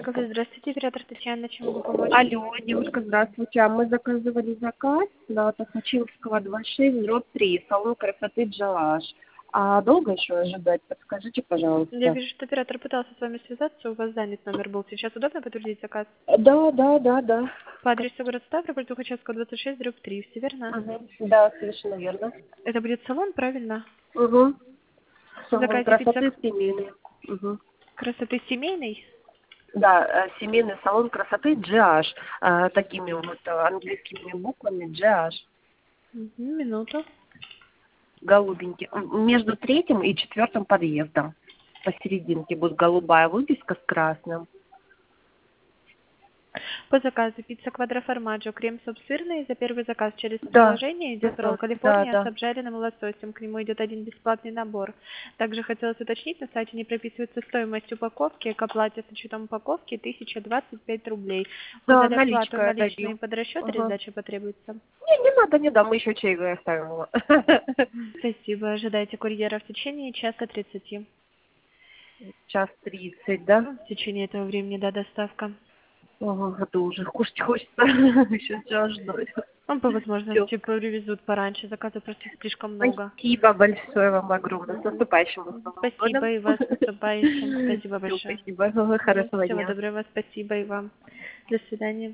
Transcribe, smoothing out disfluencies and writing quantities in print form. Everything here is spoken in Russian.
кафе. Здравствуйте, оператор Татьяна, чем могу помочь? Алло, девушка, здравствуйте. А мы заказывали заказ на Тохмачевского 26, дробь 3, салон красоты Джалаш. А долго еще ожидать? Подскажите, Я пожалуйста. вижу, что оператор пытался с вами связаться, у вас занят номер был. Сейчас удобно подтвердить заказ? Да. По адресу город Ставрополь, Тухачевского, 26, дробь 3, все верно? Угу. Да, совершенно верно. Это будет салон, правильно? Угу. В Салон заказе красоты пиццак семейный. Угу. красоты семейной? Да, семейный салон красоты GH. Такими вот английскими буквами GH. Мгм, минуту. Голубенький. Между третьим и четвертым подъездом. Посерединке будет голубая вывеска с красным. По заказу пицца квадроформаджо, крем-суп сырный. За первый заказ через Да, приложение идет ролл да, да, Калифорния с да. обжаренным лососем. К нему идет один бесплатный набор. Также хотелось уточнить, на сайте не прописывается стоимость упаковки. К оплате с учетом упаковки 1025 рублей. Да, Указать оплату наличкой наличные дадим. под расчет или Ага. сдача потребуется? Не надо, не дам, мы еще чаевые оставим его. Спасибо. Ожидайте курьера в течение часа 30. Час 30, да? В течение этого времени, да, доставка. Ага, а то уже кушать хочется. Еще час ждать. Ну, по Все. возможности привезут пораньше. Заказов просто слишком много. Спасибо большое вам огромное. С Мгм. наступающим вас Новым Спасибо годом. и вас с наступающим. Спасибо Все, большое. спасибо. Хорошего Всего дня. доброго. Спасибо и вам. До свидания.